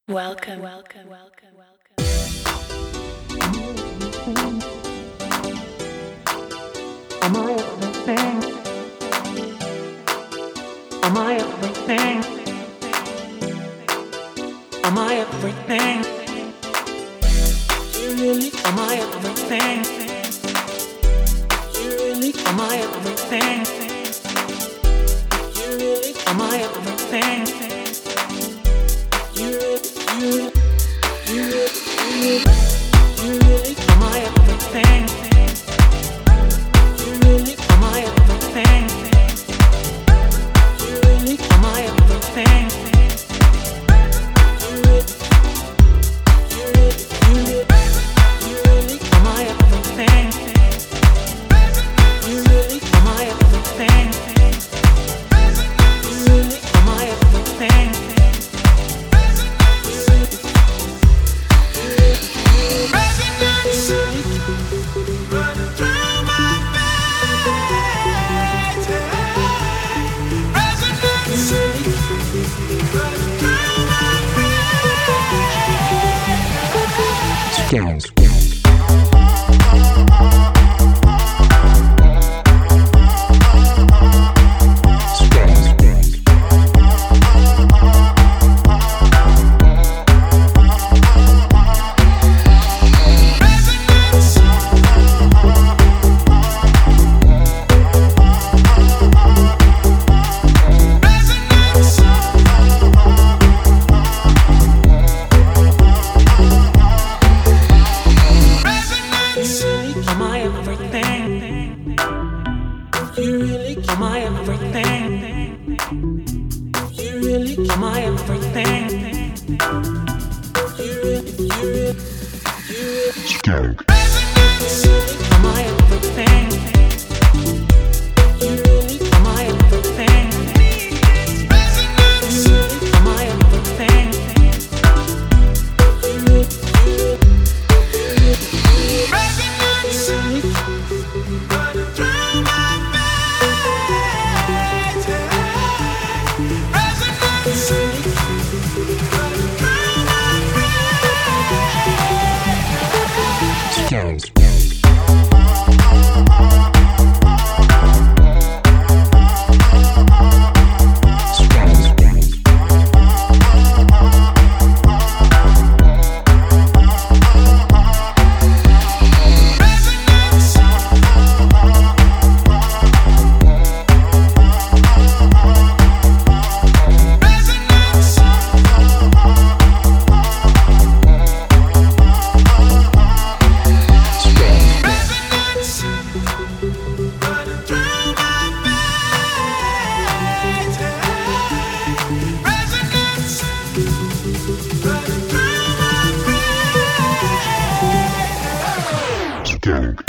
Welcome, welcome, welcome, welcome. Am I everything? Am I everything? Am I everything? You really? Am I everything? You really? Am I everything? You really? Am I everything? You really? You really? Am I everything? You really? Am I everything? You really? Am I everything? You really? You really? Am I everything? You really? Am I everything? You really? Am I everything? Running through my veins, resonance running through my brain. Scams. Am I everything? You really? Am I everything? You really? Am I everything? You really? You really? Skunk. Am I everything? You really? Am I everything? You really? Am I everything? You really? Running through my veins, resonance running through my brain. Skunk. Running through my veins, resonance running through my brain. Skunk.